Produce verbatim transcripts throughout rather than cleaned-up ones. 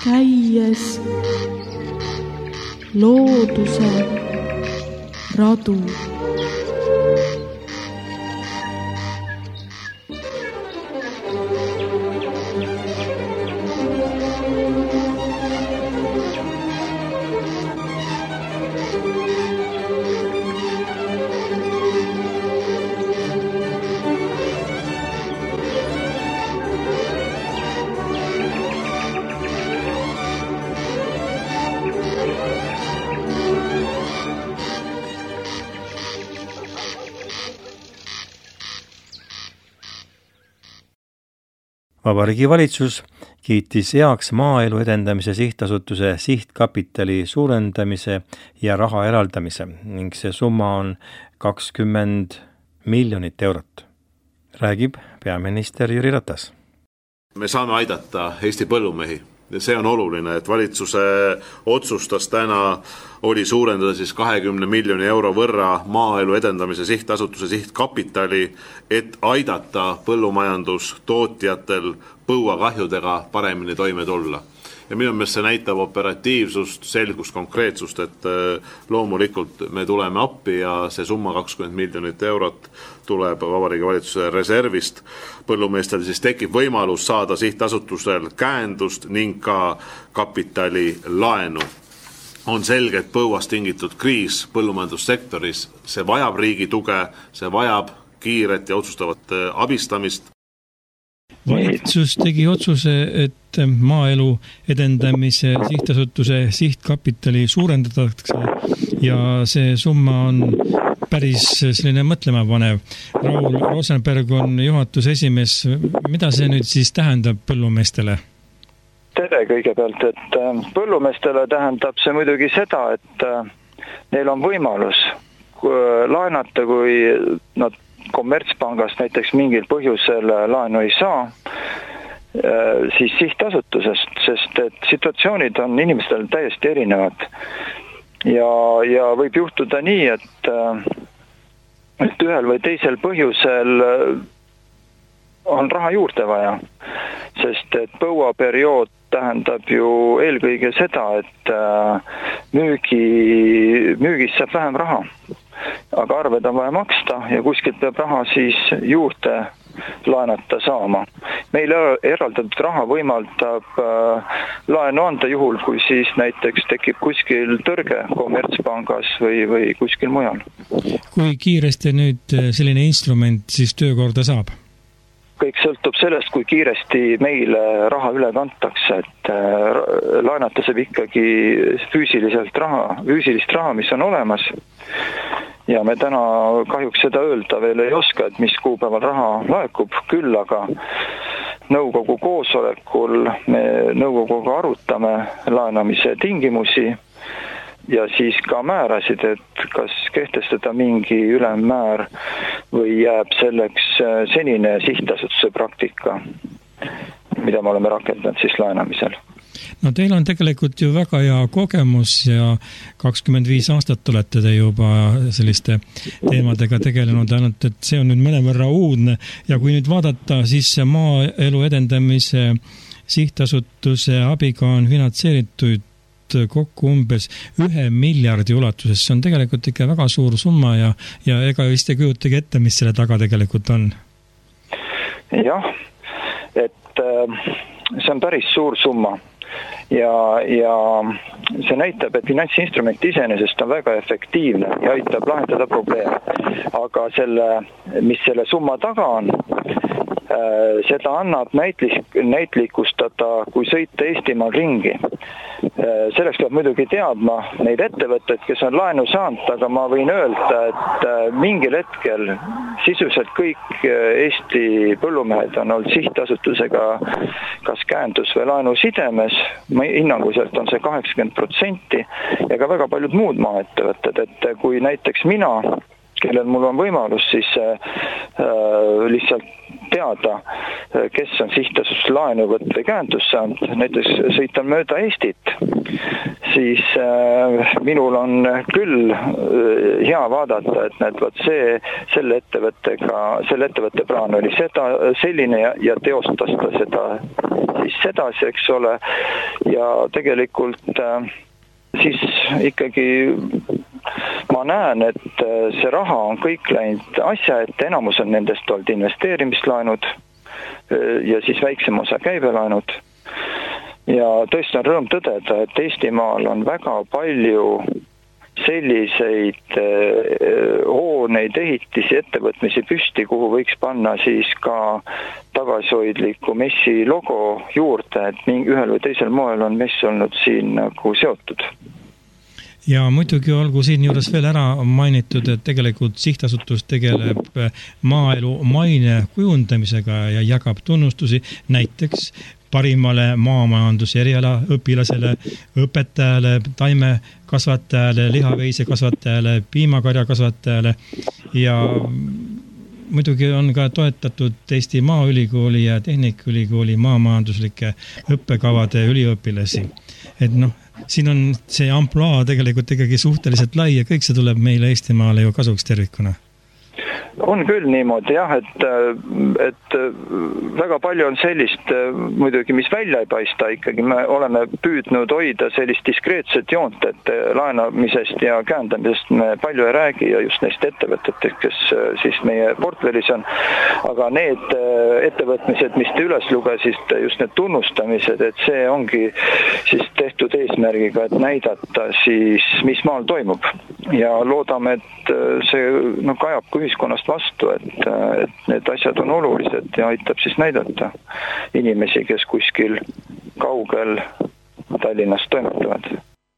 käies looduse radu. Vabariigi Valitsus kiitis heaks Maaelu Edendamise Sihtasutuse sihtkapitali suurendamise ja raha eraldamise ning see summa on kakskümmend miljonit eurot. Räägib peaminister Jüri Ratas. Me saame aidata Eesti põllumehi ja see on oluline, et valitsuse otsustas täna oli suurendada siis kahekümne miljoni euro võrra Maaelu Edendamise Sihtasutuse sihtkapitali, et aidata põllumajandustootjatel põuakahjudega paremini toime tulla. Ja minu meelest see näitab operatiivsust, selgust, konkreetsust, et loomulikult me tuleme appi ja see summa kakskümmend miljonit eurot tuleb Vabariigi Valitsuse reservist. Põllumeestel siis tekib võimalus saada sihtasutusel käendust ning ka kapitali laenu. On selge, et põuast tingitud kriis põllumajandussektoris, see vajab riigi tuge, see vajab kiiret ja otsustavat abistamist. Valitsus tegi otsuse, et Maaelu Edendamise Sihtasutuse sihtkapitali suurendatakse ja see summa on päris selline mõtlema panev. Raul Rosenberg on juhatuse esimees. Mida see nüüd siis tähendab põllumeestele? Tere kõigepealt, et põllumeestele tähendab see muidugi seda, et neil on võimalus laenata, kui nad kommertspangast näiteks mingil põhjusel laenu ei saa, siis sihtasutusest, sest et situatsioonid on inimestel täiesti erinevad. Ja, ja võib juhtuda nii, et, et ühel või teisel põhjusel on raha juurde vaja, sest et põuaperiood tähendab ju eelkõige seda, et müügi, müügis saab vähem raha, aga arved on vaja maksta ja kuskilt peab raha siis juurde laenata saama. Meil eraldatud raha võimaldab laenu anda juhul, kui siis näiteks tekib kuskil tõrge kommertspangas või, või kuskil mujal. Kui kiiresti nüüd selline instrument siis töökorda saab? Kõik sõltub sellest, kui kiiresti meile raha üle kantakse, et laenata saab ikkagi füüsiliselt raha, füüsilist raha, mis on olemas. Ja me täna kahjuks seda öelda veel ei oska, et mis kuupäeval raha laekub, küll aga nõukogu koosolekul me nõukoguga arutame laenamise tingimusi ja siis ka määrasid, et kas kehtestada mingi ülemmäär või jääb selleks senine sihtasutuse praktika, mida me oleme rakendanud siis laenamisel. No teil on tegelikult ju väga hea kogemus ja kakskümmend viis aastat olete te juba selliste teemadega tegelenud, ainult et see on nüüd mõnevõrra uudne ja kui nüüd vaadata, siis Maaelu Edendamise Sihtasutuse abiga on finantseeritud kokku umbes ühe miljardi ulatuses. See on tegelikult ikka väga suur summa ja, ja ega vist ei kujutagi ette, mis selle taga tegelikult on. Jah, et see on päris suur summa ja, ja see näitab, et finantsinstrument iseenesest on väga efektiivne ja aitab lahendada probleeme. Aga selle, mis selle summa taga on, seda annab näitlik, näitlikustada, kui sõita Eestimaal ringi. Selleks peab muidugi teadma neid ettevõtteid, kes on laenu saanud, aga ma võin öelda, et mingil hetkel sisuliselt kõik Eesti põllumehed on olnud sihtasutusega kas käendus või laenu sidemes, hinnanguliselt on see kaheksakümmend protsenti ja ka väga paljud muud maaettevõtted, et kui näiteks mina kellel mul on võimalus siis äh, lihtsalt teada, kes on sihtasutus laenuvõtt või käendus saanud, näiteks sõitan mööda Eestit, siis äh, minul on küll äh, hea vaadata, et need, võt see, selle ettevõttega, selle ettevõtte plaan oli seda, selline ja, ja teostas ta seda siis sedasi, eks ole, ja tegelikult äh, siis ikkagi ma näen, et see raha on kõik läinud asja, et enamus on nendest olnud investeerimislaenud ja siis väiksem osa käibelaenud. Ja tõesti on rõõm tõdeda, et Eestimaal on väga palju selliseid hooneid, ehitisi, ettevõtmisi püsti, kuhu võiks panna siis ka tagasihoidliku messi logo juurde, et ühel või teisel moel on mess olnud siin nagu seotud. Ja muidugi olgu siin juures veel ära mainitud, et tegelikult sihtasutus tegeleb maaelu maine kujundamisega ja jagab tunnustusi näiteks parimale maamajanduse eriala õpilasele, õpetajale, taimekasvatajale, lihaveise kasvatajale, piimakarja kasvatajale ja muidugi on ka toetatud Eesti Maaülikooli ja Tehnikaülikooli maamajanduslike õppekavade üliõpilasi. Et noh, siin on see amploa tegelikult ikkagi suhteliselt lai ja kõik see tuleb meile Eestimaale ju kasuks tervikuna. On küll niimoodi jah, et, et väga palju on sellist muidugi, mis välja ei paista ikkagi. Me oleme püüdnud hoida sellist diskreetset joont, et laenamisest ja käendamisest me palju ei räägi ja just neist ettevõtetest, kes siis meie portfellis on. Aga need ettevõtmised, mis te üles lugesid, just need tunnustamised, et see ongi siis tehtud eesmärgiga, et näidata siis, mis maal toimub. Ja loodame, et see no, kajab ka ühiskonnast vastu, et, et need asjad on olulised ja aitab siis näidata inimesi, kes kuskil kaugel Tallinnast toimetavad.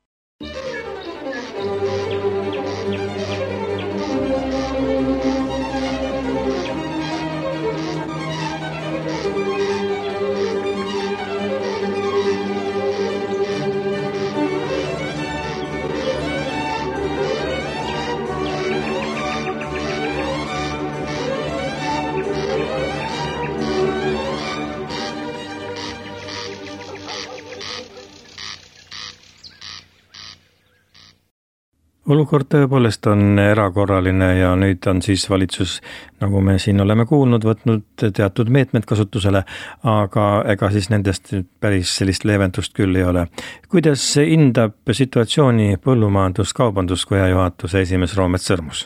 Olukord tõepoolest on erakorraline ja nüüd on siis valitsus, nagu me siin oleme kuulnud, võtnud teatud meetmed kasutusele, aga ega siis nendest päris sellist leevendust küll ei ole. Kuidas hindab situatsiooni põllumajandus-kaubanduskoja juhatuse esimees Roomet Sõrmus?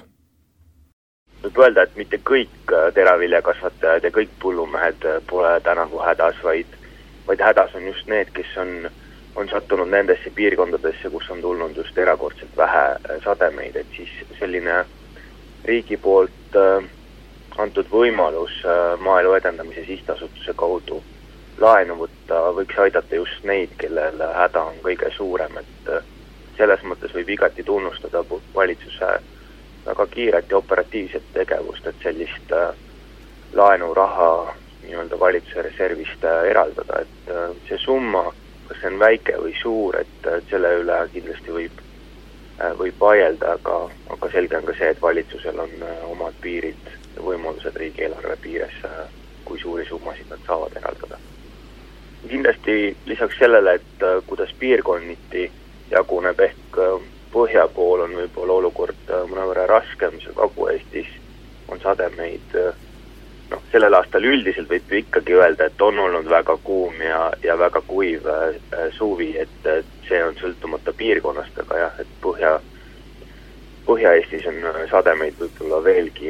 Võib öelda, et mitte kõik teraviljakasvatajad ja kõik põllumehed pole tänavu hädas, vaid, vaid hädas on just need, kes on on sattunud nendesse piirkondadesse, kus on tulnud just erakordselt vähe sademeid, et siis selline riigi poolt antud võimalus maaelu edendamise sihtasutuse kaudu laenu võtta võiks aidata just neid, kellel häda on kõige suurem, et selles mõttes võib igati tunnustada valitsuse väga kiiret ja operatiivset tegevust, et sellist laenuraha nii-öelda valitsuse reservist eraldada, et see summa kas see on väike või suur, et selle üle kindlasti võib, võib vaielda, aga, aga selge on ka see, et valitsusel on omad piirid ja võimalused riigieelarve piires, kui suuri summasid nad saavad eraldada. Kindlasti lisaks sellele, et kuidas piirkonniti jaguneb ehk põhja pool on võib-olla olukord mõnevõrra raskem, see Kagu-Eestis on sademeid. No, sellel aastal üldiselt võib ikkagi öelda, et on olnud väga kuum ja, ja väga kuiv suvi, et see on sõltumata piirkonnast, aga jah, et põhja, Põhja-Eestis on sademeid võib-olla veelgi,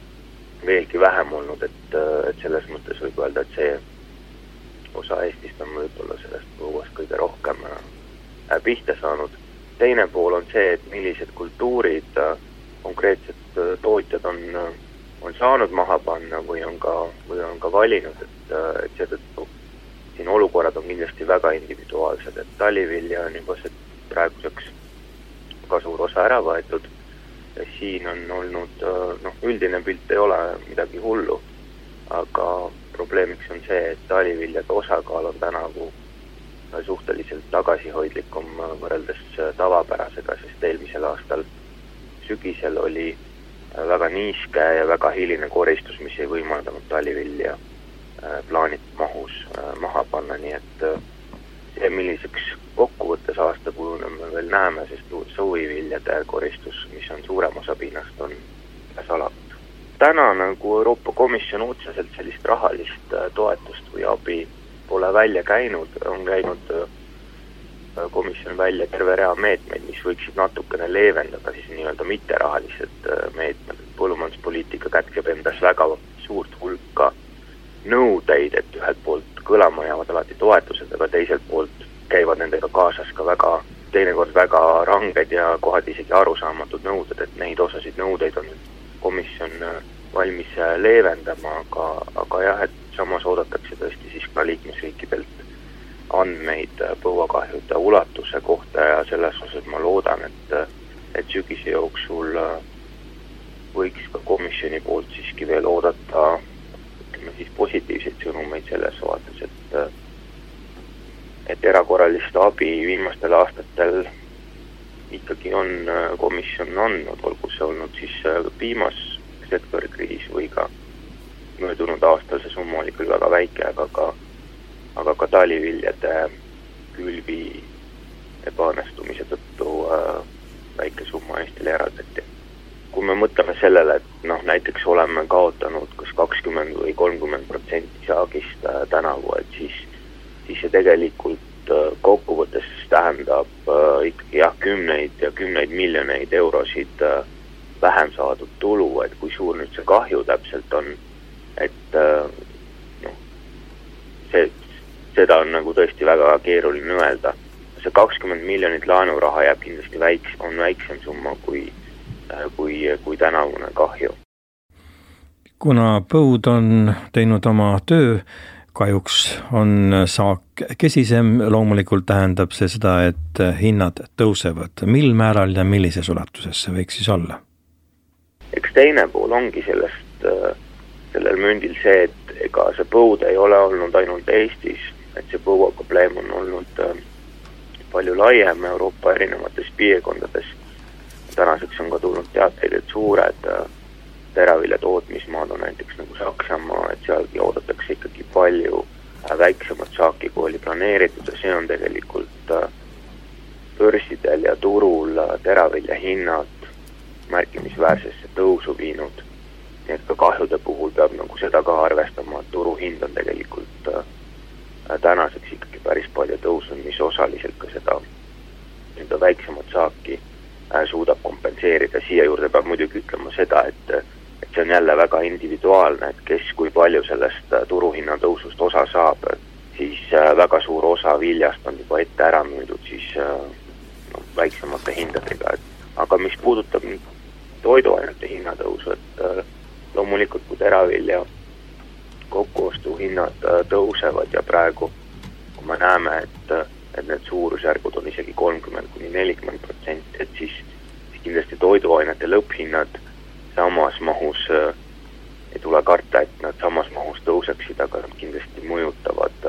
veelgi vähem olnud, et, et selles mõttes võib öelda, et see osa Eestist on võib-olla sellest põuast kõige rohkem pihta saanud. Teine pool on see, et millised kultuurid konkreetsed tootjad on on saanud maha panna või on ka, või on ka valinud, et, et seetõttu siin olukorrad on kindlasti väga individuaalsed, et talivilja on juba see praeguseks ka suur osa ära võetud ja siin on olnud, noh, üldine pilt ei ole midagi hullu, aga probleemiks on see, et taliviljade osakaal on tänavu suhteliselt tagasihoidlikum võrreldes tavapärasega, sest eelmisel aastal sügisel oli väga niiske ja väga hiline koristus, mis ei võimaldanud talivilja plaanitud mahus maha panna, nii et see, milliseks kokkuvõttes aasta kujuneb, me veel näeme, sest suviviljade koristus, mis on suurem osa pinnast, on salatud. Täna nagu Euroopa Komisjon otseselt sellist rahalist toetust või abi pole välja käinud, on käinud komisjon välja terve rea meetmeid, mis võiksid natukene leevendada siis nii-öelda mitterahalised meetmed. Põllumajanduspoliitika kätkeb endas väga suurt hulka nõudeid, et ühelt poolt kõlama jäävad alati toetused, aga teiselt poolt käivad nendega kaasas ka väga, teinekord väga ranged ja kohad isegi arusaamatud nõuded, et neid osasid nõudeid on komisjon valmis leevendama, aga, aga jah, et samas oodatakse tõesti siis ka liikmesriikidelt andmeid põuakahjude ulatuse kohta ja selles osas ma loodan, et, et sügise jooksul võiks ka komisjoni poolt siiski veel oodata ütleme siis positiivseid sõnumeid selles vaates, et, et erakorralist abi viimastel aastatel ikkagi on komisjon andnud, olgu see olnud siis piimassektori kriis või ka möödunud aastal see summa oli küll väga väike, aga ka aga ka taliviljade külvi ebaõnnestumise tõttu äh, väike summa Eestile eraldati. Kui me mõtleme sellele, et noh, näiteks oleme kaotanud kas kakskümmend või kolmkümmend protsenti saagist äh, tänavu, et siis, siis see tegelikult äh, kokkuvõttes tähendab äh, ikkagi jah, kümneid ja kümneid miljoneid eurosid äh, vähem saadud tulu, et kui suur nüüd see kahju täpselt on, et äh, noh, see seda on nagu tõesti väga keeruline öelda. See kakskümmend miljonit laenuraha jääb kindlasti väiks, on väiksem summa kui, kui, kui tänavune kahju. Kuna põud on teinud oma töö, kahjuks on saak kesisem, loomulikult tähendab see seda, et hinnad tõusevad. Mil määral ja millises ulatuses see võiks siis olla? Eks teine pool ongi sellest, sellel mündil see, et ega see põud ei ole olnud ainult Eestis, et see põuaprobleem on olnud äh, palju laiem Euroopa erinevates piirkondades. Tänaseks on ka tulnud teateid, et suured äh, teravilja tootmismaad on näiteks nagu Saksamaa, et sealgi oodatakse ikkagi palju äh, väiksemat saaki, kui oli planeeritud ja see on tegelikult äh, börsidel ja turul äh, teravilja hinnad märkimisväärsesse tõusu viinud. Nii et ka kahjude puhul peab nagu seda ka arvestama, et turuhind on tegelikult äh, tänaseks ikkagi päris palju tõusun, mis osaliselt ka seda enda väiksemat saaki suudab kompenseerida. Siia juurde peab muidugi ütlema seda, et, et see on jälle väga individuaalne, et kes kui palju sellest turuhinna tõusust osa saab, siis väga suur osa viljast on juba ette ära müüdud siis no, väiksemate hindadega. Aga mis puudutab toiduainete hinnatõusu, et loomulikult kui teravilja kokkuostuhinnad tõusevad ja praegu, kui me näeme, et, et need suurusjärgud on isegi kolmkümmend kuni nelikümmend protsenti, et siis, siis kindlasti toiduainete lõpphinnad samas mahus ei tule karta, et nad samas mahus tõuseksid, aga nad kindlasti mõjutavad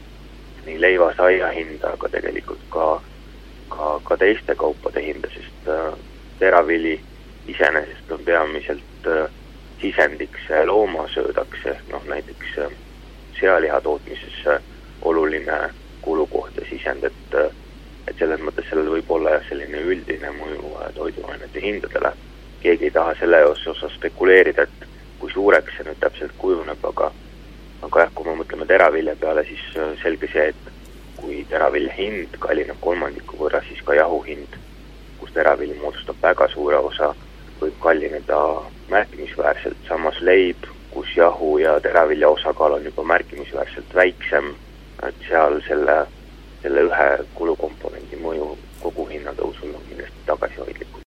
nii leiva saia hinda, aga tegelikult ka, ka, ka teiste kaupade hinda, sest teravili iseenesest on peamiselt sisendiks loomasöödaks, noh näiteks sealiha tootmises oluline kulukoht ja sisend, et, et selles mõttes sellel võib olla selline üldine mõju toiduainete hindadele. Keegi ei taha selle osas spekuleerida, et kui suureks see nüüd täpselt kujuneb, aga, aga jah, kui me mõtleme teravilja peale, siis selge see, et kui teravilja hind kallineb kolmandiku võrra, siis ka jahu hind, kus teravili moodustab väga suure osa, võib kallineda märkimisväärselt, samas leib, kus jahu ja teravilja osakaal on juba märkimisväärselt väiksem, et seal selle, selle ühe kulukomponendi mõju kogu hinnatõusul on kindlasti tagasihoidlikud.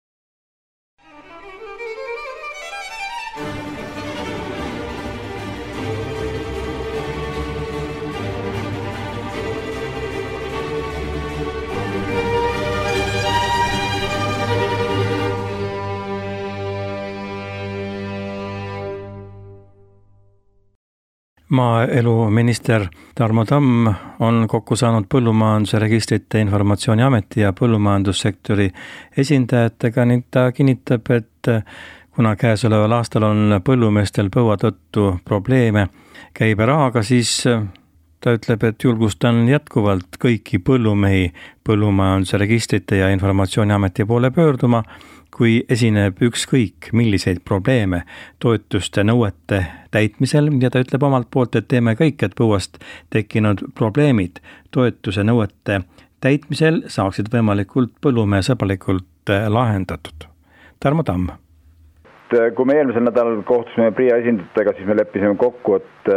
Maaeluminister Tarmo Tamm on kokku saanud Põllumajanduse Registrite Informatsiooni Ameti ja põllumajandussektori esindajatega ning ta kinnitab, et kuna käesoleval aastal on põllumeestel põua tõttu probleeme käiberahaga, siis ta ütleb, et julgustan jätkuvalt kõiki põllumehi Põllumajanduse Registrite ja Informatsiooniameti poole pöörduma, kui esineb ükskõik milliseid probleeme toetuste nõuete täitmisel ja ta ütleb omalt poolt, et teeme kõik, et põuast tekkinud probleemid toetuse nõuete täitmisel saaksid võimalikult põllumehe sõbralikult lahendatud. Tarmo Tamm. Kui me eelmisel nädalal kohtusime PRIA esindajatega, siis me leppisime kokku, et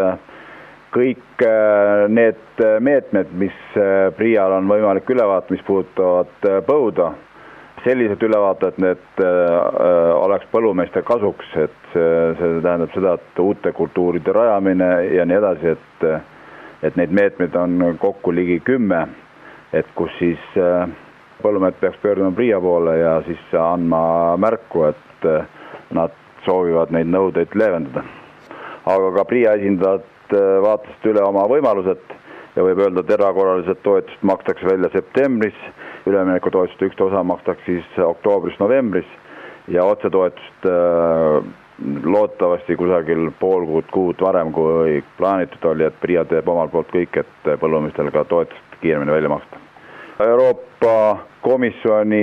kõik need meetmed, mis PRIA-l on võimalik üle vaadata, mis puudutavad põuda, sellised üle vaadata, et need oleks põllumeeste kasuks, et see tähendab seda, et uute kultuuride rajamine ja nii edasi, et, et neid meetmeid on kokku ligi kümme, et kus siis põllumehed peaks pöörduma PRIA poole ja siis andma märku, et nad soovivad neid nõudeid leevendada. Aga ka PRIA esindajad vaatasid üle oma võimalused ja võib öelda, et erakorralised toetust makstakse välja septembris, ülemineku toetust üks osa makstakse siis oktoobris-novembris ja otsetoetust loodetavasti kusagil pool kuud, kuud varem, kui plaanitud oli, et PRIA teeb omalt poolt kõik, et põllumeestel ka toetust kiiremini välja maksta. Euroopa Komisjoni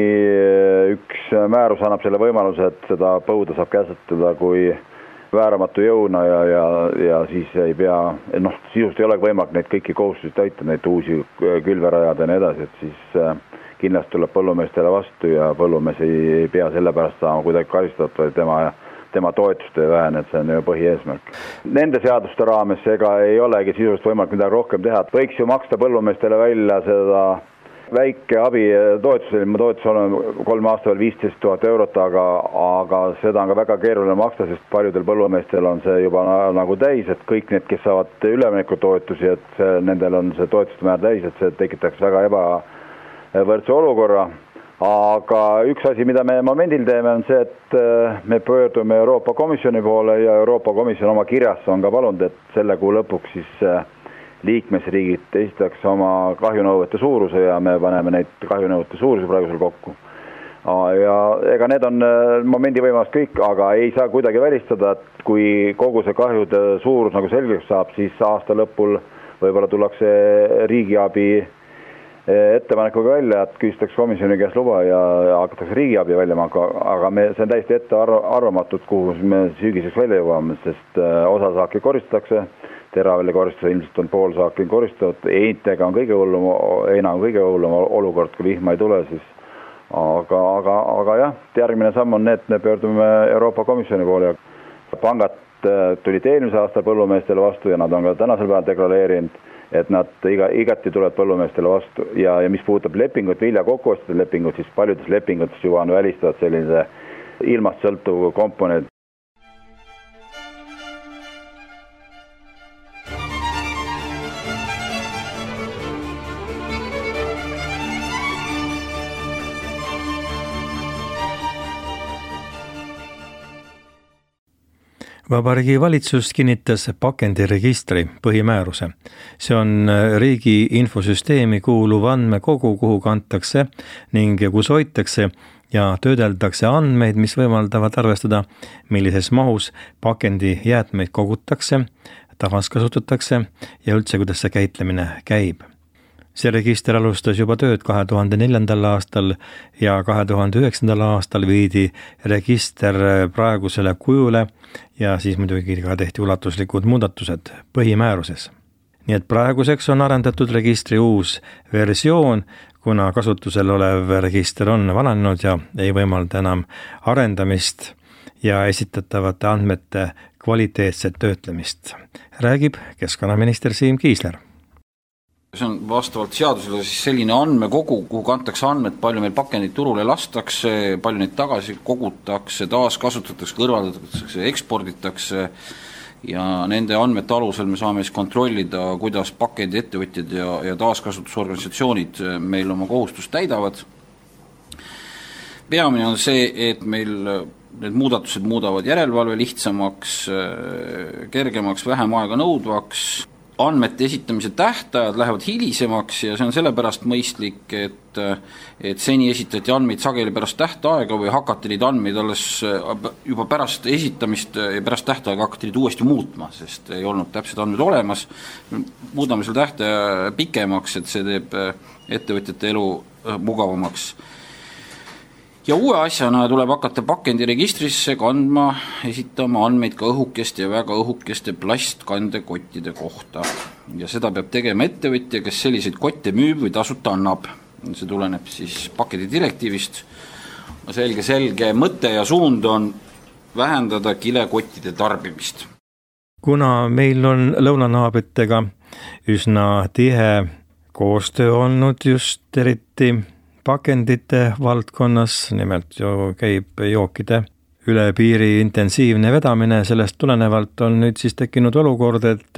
üks määrus annab selle võimaluse, et seda põuda saab käsitleda kui vääramatu jõuna ja, ja, ja siis ei pea, noh, sisust ei ole võimalik neid kõiki kohustusi täita, neid uusi külverajad ja nii edasi, et siis kindlasti tuleb põllumeestele vastu ja põllumees ei pea selle pärast saama kuidagi karistatud, või tema, tema toetust ei vähene, et see on ju põhieesmärk. Nende seaduste raames ega ei olegi sisust võimalik midagi rohkem teha. Võiks ju maksta põllumeestele välja seda väike abi toetusel, ma toetus olen kolme aasta veel viisteist tuhat eurot, aga, aga seda on ka väga keeruline maksta, sest paljudel põllumeestel on see juba nagu täis, et kõik need, kes saavad ülemineku toetusi, et see, nendel on see toetuste määr täis, et see tekitaks väga ebavõrdse olukorra. Aga üks asi, mida me momendil teeme, on see, et me pöördume Euroopa Komisjoni poole ja Euroopa Komisjon oma kirjas on ka palunud, et selle kuu lõpuks siis liikmesriigid esitaks oma kahjunõuete suuruse ja me paneme neid kahjunõuete suuruse praegusel kokku. Ja ega need on momendi võimalus kõik, aga ei saa kuidagi välistada, et kui kogu see kahjude suurus nagu selgeks saab, siis aasta lõpul võib-olla tullakse riigiabi ettepanekuga välja, et küsitakse komisjoni käest luba ja hakatakse riigiabi välja makka, aga me, see on täiesti ette arvamatut, kuhu me sügiseks välja jõuame, sest osa saaki koristatakse, teraville koristada ilmselt on pool saaki koristatud, eintega on kõige hullum, eina on kõige hullum olukord, kui vihma ei tule, siis aga, aga, aga jah, järgmine samm on need, me pöördume Euroopa Komisjoni poole ja pangad tulid eelmise aasta põllumeestele vastu ja nad on ka tänasel päeval deklareerinud, et nad iga, igati tulevad põllumeestele vastu ja, ja mis puudutab lepingut, vilja kokkuostjate lepingut, siis paljudes lepingutes juba on välistavad sellise ilmast sõltuv komponent. Vabariigi valitsus kinnitas pakendiregistri põhimääruse. See on riigi infosüsteemi kuuluv andmekogu, kuhu kantakse ning kus hoitakse ja töödeldakse andmeid, mis võimaldavad arvestada, millises mahus pakendi jäätmeid kogutakse, taaskasutatakse ja üldse, kuidas see käitlemine käib. See register alustas juba tööd kahe tuhande neljandal aastal ja kahe tuhande üheksandal aastal viidi register praegusele kujule ja siis muidugi ka tehti ulatuslikud muudatused põhimääruses. Nii et praeguseks on arendatud registri uus versioon, kuna kasutusel olev register on vananenud ja ei võimalda enam arendamist ja esitatavate andmete kvaliteetset töötlemist. Räägib keskkonnaminister Siim Kiisler. See on vastavalt seadusele siis selline andmekogu, kuhu kantakse andmed, palju meil pakendid turule lastakse, palju neid tagasi kogutakse, taaskasutatakse, kõrvaldatakse, eksporditakse ja nende andmete alusel me saame siis kontrollida, kuidas pakendi ettevõtjad ja, ja taaskasutusorganisatsioonid meil oma kohustust täidavad. Peamine on see, et meil need muudatused muudavad järelevalve lihtsamaks, kergemaks, vähem aega nõudvaks andmete esitamise tähtajad lähevad hilisemaks ja see on sellepärast mõistlik, et, et seni esitati andmeid sageli pärast tähtaega või hakati neid andmeid alles juba pärast esitamist ja pärast tähtaega hakati neid uuesti muutma, sest ei olnud täpsed andmed olemas. Muudame selle tähtaja pikemaks, et see teeb ettevõtjate elu mugavamaks. Ja uue asjana tuleb hakata pakendiregistrisse kandma, esitama andmeid ka õhukeste ja väga õhukeste plastkandekottide kohta. Ja seda peab tegema ettevõtja, kes selliseid kotte müüb või tasuta annab. See tuleneb siis pakendi direktiivist. Selge, selge mõte ja suund on vähendada kilekottide tarbimist. Kuna meil on lõunanaabritega üsna tihe koostöö olnud just eriti pakendite valdkonnas, nimelt ju käib jookide üle piiri intensiivne vedamine, sellest tulenevalt on nüüd siis tekkinud olukord, et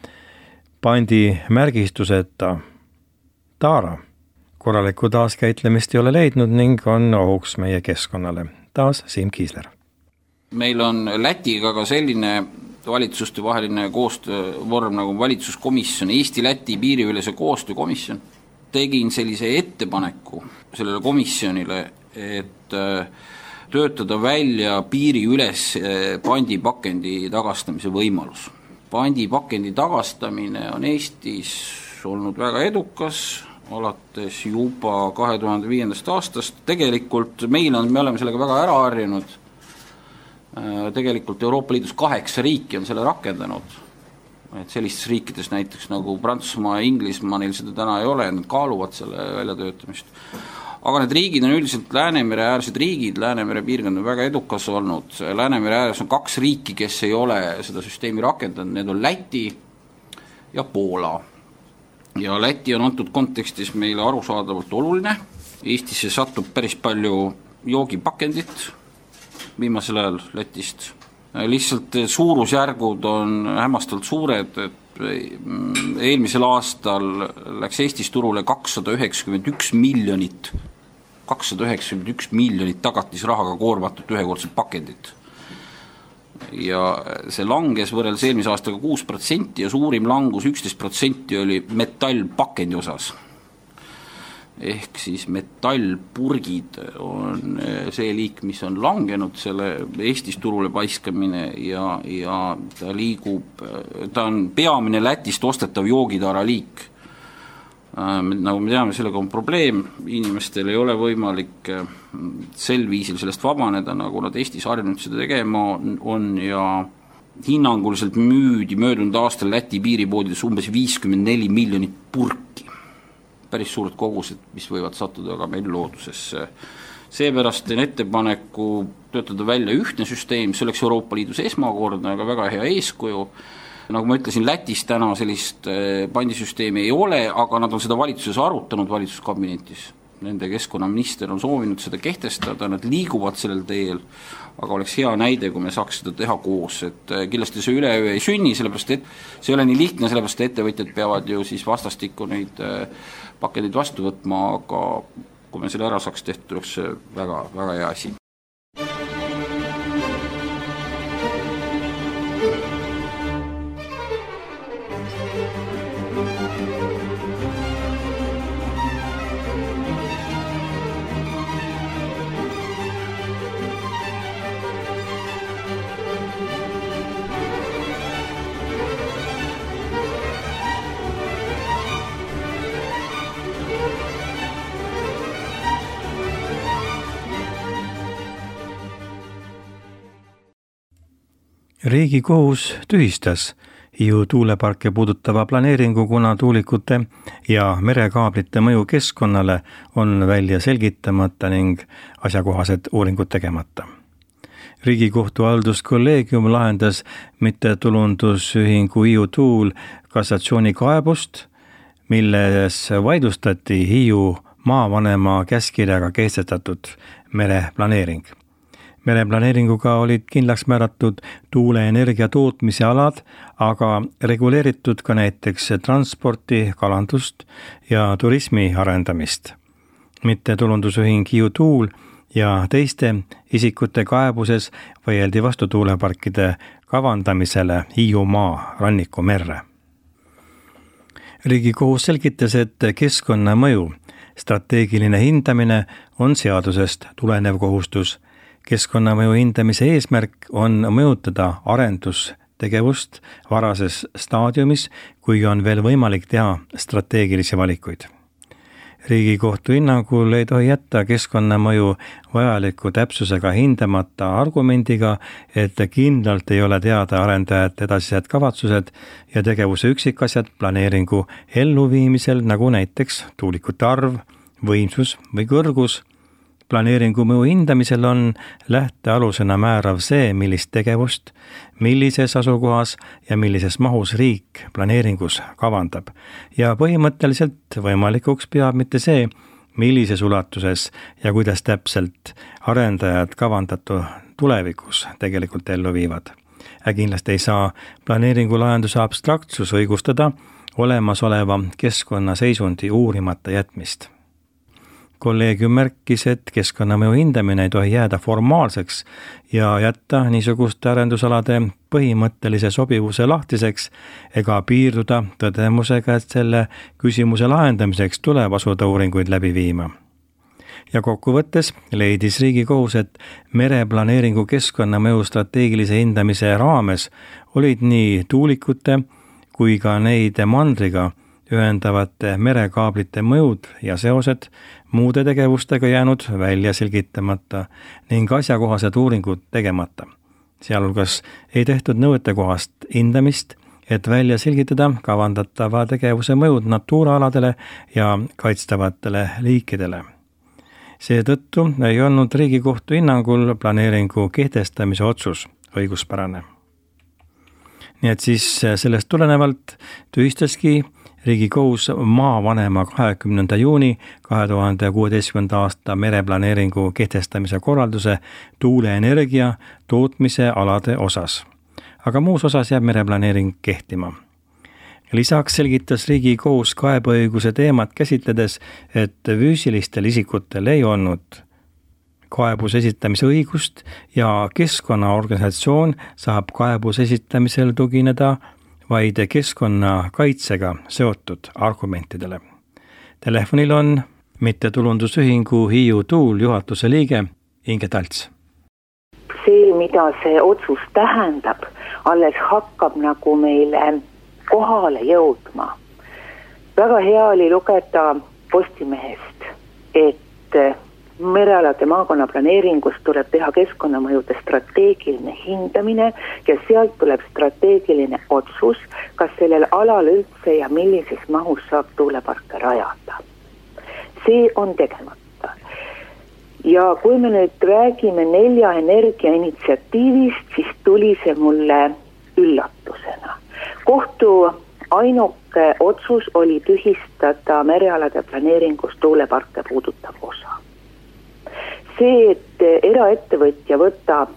pandi märgistuseta taara korralikku taaskäitlemist ei ole leidnud ning on ohuks meie keskkonnale. Taas Siim Kiisler. Meil on Lätiga ka selline valitsuste vaheline koostöövorm nagu valitsuskomisjon, Eesti-Läti piiriülese koostöökomisjon. Tegin sellise ettepaneku sellele komisjonile, et töötada välja piiri üles pandipakendi tagastamise võimalus. Pandipakendi tagastamine on Eestis olnud väga edukas, alates juba kahe tuhande viiendast aastast. Tegelikult meil on, me oleme sellega väga ära harjunud. Tegelikult Euroopa Liidus kaheksa riiki on selle rakendanud. Et sellistes riikides näiteks nagu Prantsusmaa ja Inglismaa, neil seda täna ei ole, nad kaaluvad selle väljatöötamist. Aga need riigid on üldiselt Läänemere äärsed riigid, Läänemere piirkond on väga edukas olnud. Läänemere ääres on kaks riiki, kes ei ole seda süsteemi rakendanud, need on Läti ja Poola. Ja Läti on antud kontekstis meile arusaadavalt oluline. Eestisse satub päris palju joogipakendit viimasel ajal Lätist. Lihtsalt suurusjärgud on hämmastavalt suured, et eelmisel aastal läks Eestis turule kakssada üheksakümmend üks miljonit, kakssada üheksakümmend üks miljonit tagatisrahaga koormatud ühekordset pakendit. Ja see langes võrreldes eelmise aastaga kuus protsenti ja suurim langus üksteist protsenti oli metallpakendi osas. Ehk siis metallpurgid on see liik, mis on langenud, selle Eestis turule paiskamine ja, ja ta liigub, ta on peamine Lätist ostetav joogitara liik. Nagu me teame, sellega on probleem, inimestel ei ole võimalik sel viisil sellest vabaneda, nagu nad Eestis harjunud seda tegema on ja hinnanguliselt müüdi möödunud aastal Läti piiripoodides umbes viiskümmend neli miljonit purki. Päris suured kogused, mis võivad sattuda ka meil loodusesse. Seepärast teen ettepaneku töötada välja ühtne süsteem, see oleks Euroopa Liidus esmakordne, aga väga hea eeskuju. Nagu ma ütlesin, Lätis täna sellist pandisüsteemi ei ole, aga nad on seda valitsuses arutanud valitsuskabinetis. Nende keskkonnaminister on soovinud seda kehtestada, nad liiguvad sellel teel, aga oleks hea näide, kui me saaks seda teha koos. Et kindlasti see üleöö ei sünni, sellepärast et see ei ole nii lihtne, sellepärast et ettevõtjad peavad ju siis vastastikku neid pakendid vastu võtma, aga kui me selle ära saaks tehtud, oleks see väga, väga hea asi. Riigikohus tühistas Hiiu tuuleparke puudutava planeeringu, kuna tuulikute ja merekaablite mõju keskkonnale on välja selgitamata ning asjakohased uuringud tegemata. Riigikohtu halduskolleegium lahendas mittetulundusühingu Hiiu Tuul kassatsioonikaebust, milles vaidlustati Hiiu maavanema käskirjaga kehtestatud mereplaneering. Mereplaneeringuga olid kindlaks määratud tuuleenergia tootmise alad, aga reguleeritud ka näiteks transporti, kalandust ja turismi arendamist. Mittetulundusühing Hiiu Tuul ja teiste isikute kaebuses vaieldi vastu tuuleparkide kavandamisele Hiiumaa ranniku merre. Riigikohus selgitas, et keskkonnamõju strateegiline hindamine on seadusest tulenev kohustus. Keskkonnamõju hindamise eesmärk on mõjutada arendustegevust varases staadiumis, kui on veel võimalik teha strateegilisi valikuid. Riigikohtu hinnangul ei tohi jätta keskkonnamõju vajaliku täpsusega hindamata argumendiga, et kindlalt ei ole teada arendajate edasised kavatsused ja tegevuse üksikasjad planeeringu elluviimisel, nagu näiteks tuulikute arv, võimsus või kõrgus. Planeeringu mõju hindamisel on lähtealusena määrav see, millist tegevust, millises asukohas ja millises mahus riik planeeringus kavandab. Ja põhimõtteliselt võimalikuks peab mitte see, millises ulatuses ja kuidas täpselt arendajad kavandatu tulevikus tegelikult ellu viivad. Ja kindlasti ei saa planeeringu lahenduse abstraktsus õigustada olemasoleva keskkonnaseisundi uurimata jätmist. Kolleegium märkis, et keskkonnamõju hindamine ei tohi jääda formaalseks ja jätta niisuguste arendusalade põhimõttelise sobivuse lahtiseks ega piirduda tõdemusega, et selle küsimuse lahendamiseks tuleb asuda uuringuid läbi viima. Ja kokkuvõttes leidis Riigikohus, et mereplaneeringu keskkonnamõju strateegilise hindamise raames olid nii tuulikute kui ka neid mandriga ühendavate merekaablite mõjud ja seosed muude tegevustega jäänud välja selgitamata ning asjakohased uuringud tegemata. Sealhulgas ei tehtud nõuetekohast hindamist, et välja selgitada kavandatava tegevuse mõjud natuuraaladele ja kaitstavatele liikidele. Seetõttu ei olnud Riigikohtu hinnangul planeeringu kehtestamise otsus õiguspärane. Nii et siis sellest tulenevalt tühistaski Riigikohus maavanema kahekümnenda juuni kahe tuhande kuueteistkümnenda aasta mereplaneeringu kehtestamise korralduse tuuleenergia tootmise alade osas. Aga muus osas jääb mereplaneering kehtima. Lisaks selgitas Riigikohus kaebeõiguse teemat käsitledes, et füüsilistel isikutel ei olnud kaebuse esitamise õigust ja keskkonnaorganisatsioon saab kaebuse esitamisel tugineda vaid keskkonnakaitsega seotud argumentidele. Telefonil on mittetulundusühingu Hiiu Tuul juhatuse liige Inge Talts. See, mida see otsus tähendab, alles hakkab nagu meile kohale jõudma. Väga hea oli lugeda Postimehest, et merealade maakonna planeeringus tuleb teha keskkonnamõjude strateegiline hindamine ja sealt tuleb strateegiline otsus, kas sellel alal üldse ja millises mahus saab tuuleparke rajada. See on tegemata. Ja kui me nüüd räägime nelja energia initsiatiivist, siis tuli see mulle üllatusena. Kohtu ainuke otsus oli tühistada merealade planeeringus tuuleparke puudutav osa. See, et eraettevõtja võtab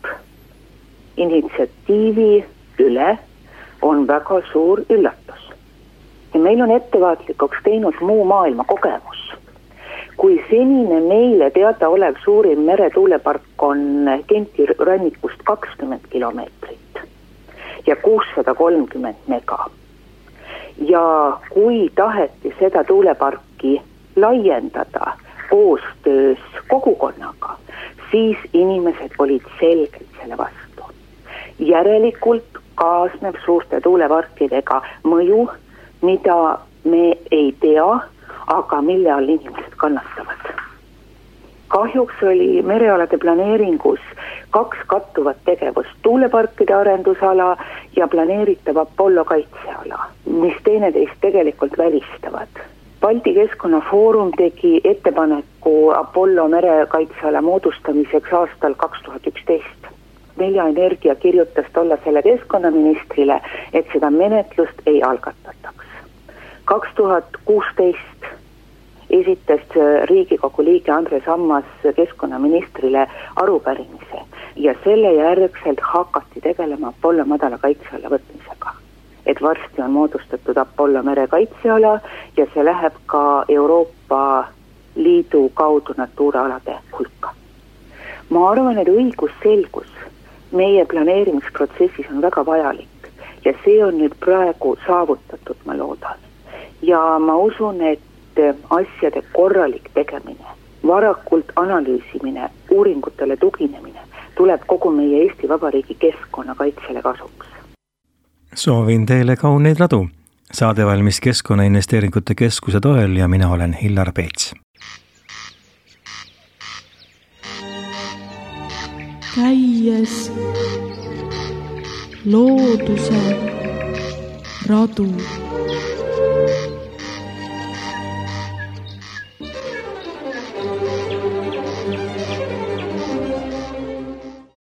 initsiatiivi üle, on väga suur üllatus. Ja meil on ettevaatlikuks teinud muu maailma kogemus. Kui senine meile teada olev suurim meretuulepark on Genti rannikust kakskümmend kilomeetrit ja kuussada kolmkümmend mega. Ja kui taheti seda tuuleparki laiendada koostöös kogukonnaga, siis inimesed olid selgelt selle vastu. Järelikult kaasneb suurte tuuleparkidega mõju, mida me ei tea, aga mille all inimesed kannatavad. Kahjuks oli merealade planeeringus kaks kattuvat tegevust, tuuleparkide arendusala ja planeeritav Apollo kaitseala, mis teineteist tegelikult välistavad. Balti Keskkonnafoorum tegi ettepaneku Apollo merekaitseala moodustamiseks aastal kaks tuhat üksteist. Nelja Energia kirjutas tolla selle keskkonnaministrile, et seda menetlust ei algatataks. kaks tuhat kuusteist esitas Riigikogu liige Andres Ammas keskkonnaministrile arupärimise ja selle järgselt hakati tegelema Apollo madala kaitseala võtmisega. Et varsti on moodustatud Apollo merekaitseala ja see läheb ka Euroopa Liidu kaudu natuuraalade hulka. Ma arvan, et õigusselgus meie planeerimisprotsessis on väga vajalik ja see on nüüd praegu saavutatud, ma loodan. ja ma usun, et asjade korralik tegemine, varakult analüüsimine, uuringutele tuginemine tuleb kogu meie Eesti Vabariigi keskkonnakaitsele kasuks. Soovin teile kauneid radu. Saade valmis Keskkonnainvesteeringute Keskuse toel ja mina olen Hillar Peets. Käies looduse radu.